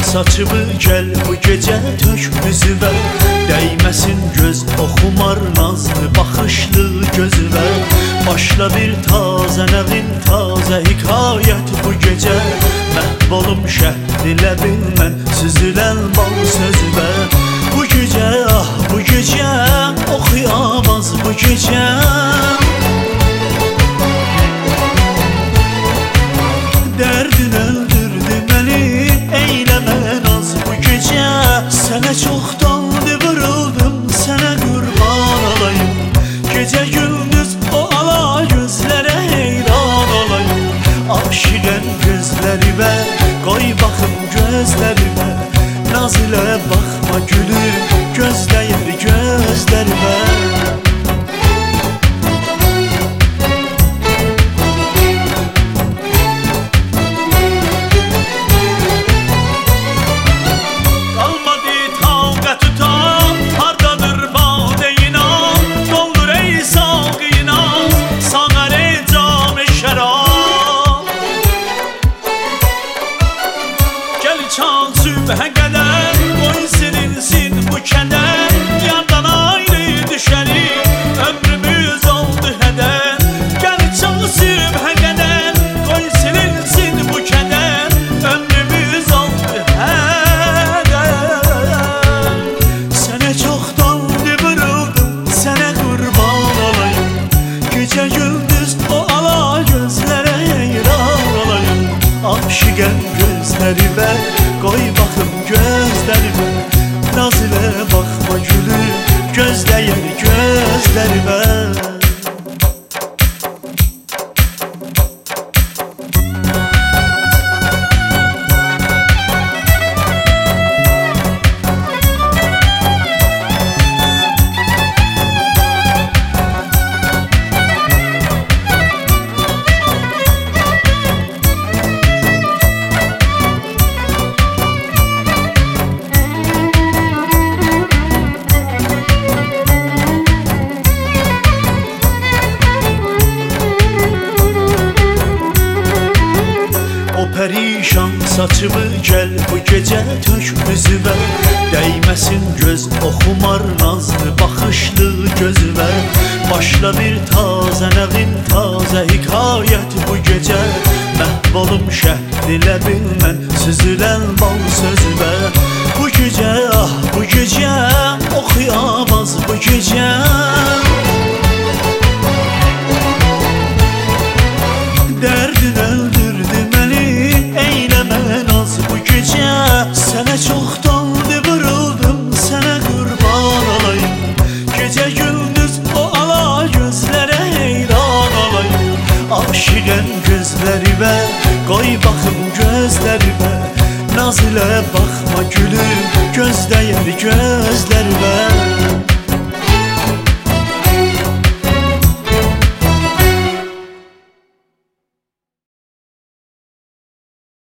saçımı gel bu gece tök üzümə. Değməsin göz oxumar nazlı baxışlı gözümə. Başla bir taze nəğin, taze hikayət bu gece. Məhv olum şəhd ilə bilmən süzülən bal sözümə. Bu gece ah bu gece oxuyamaz bu gece. Dərdin öldürdü məni, eyləmə naz bu gece. Sənə çoxdandı vuruldım, sənə qurban olayım. Gecə gündüz o ala gözlərə heyran olayım. Aşiqən gözlərimə, qoy baxım gözlərimə. Naz ilə baxma gülüm, gözləyir gözlərimə. Çal sübhə qədər, qoy silinsin bu kədər. Yardan ayrı düşərik, ömrümüz oldu hədər. Gəl çal sübhə qədər, qoy silinsin bu kədər. Ömrümüz oldu hədər. Sənə çoxdandı vuruldum, sənə qurban olayım. Gecə gündüz o ala gözlərə heyran olayım. Aşiqən gözlərimə, qoy baxım gözlərimə. Naz ilə baxma gülüm, gözləyir gözlərimə. Perişan saçımı gel bu gece tök üzümə. Değməsin göz oxumar nazlı baxışlı gözümə. Başla bir taze nəğin, taze hikayət bu gece. Məhv olum şəhd ilə bilmən süzülən bal sözümə. Bu gece ah bu gece oxuyamaz bu gece. Dərdin öldürdü məni, eyləmə naz bu gece. Sənə çoxdandı vuruldum, sənə qurban olayım. Gecə gündüz o ala gözlərə heyran olayım. Aşiqən gözlərimə, qoy baxım gözlərimə. Naz ilə baxma gülüm, gözləyir gözlərimə.